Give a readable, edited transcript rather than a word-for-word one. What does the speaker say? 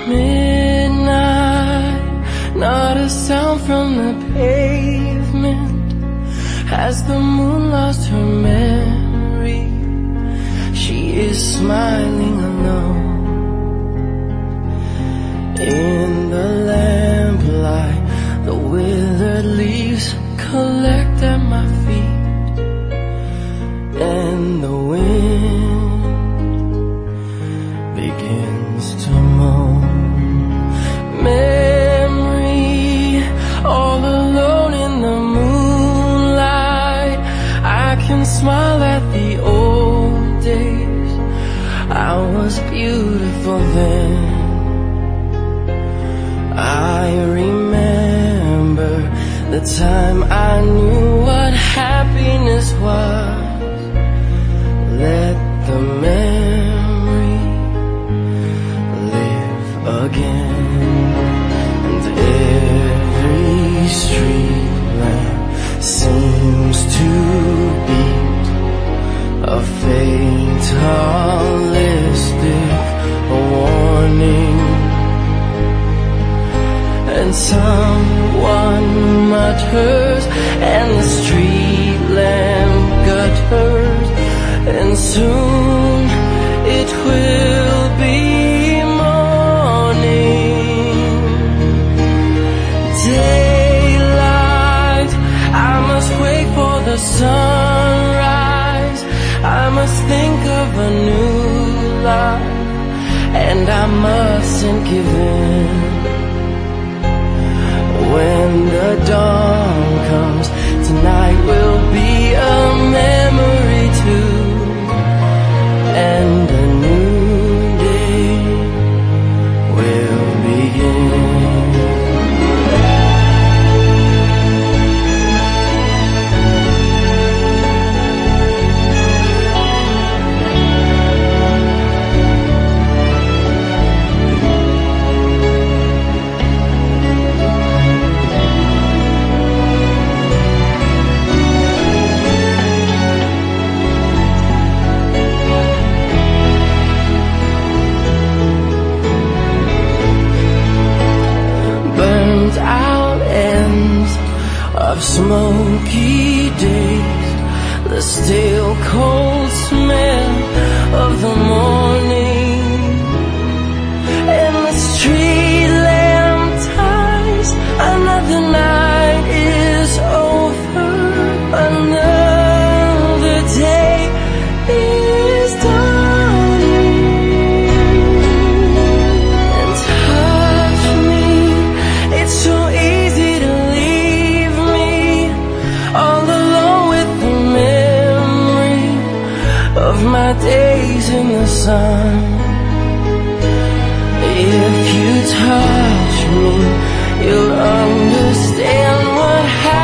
Midnight, not a sound from the pavement. Has the moon lost her memory? She is smiling alone. In the lamplight, the withered leaves collect at my feet, and the wind begins to moan. Memory, all alone in the moonlight, I can smile at the old days. I was beautiful then. I remember the time I knew what happiness was. Let the memory live again. And every street lamp seems to beat a fatalistic warning. And someone mutters, and the street lamp gutters, and soon it will be morning. Daylight, I must wait for the sunrise. I must think of a new life, and I mustn't give in. When the dawn comes, tonight will be a memory too, and a new day will begin. Out ends of smoky days, the stale cold smell of the morning, and the street lamp ties. Another night is over, another day is dawning. And touch me, it's so easy to leave me all alone with the memory of my days in the sun. If you touch me, you'll understand what happened.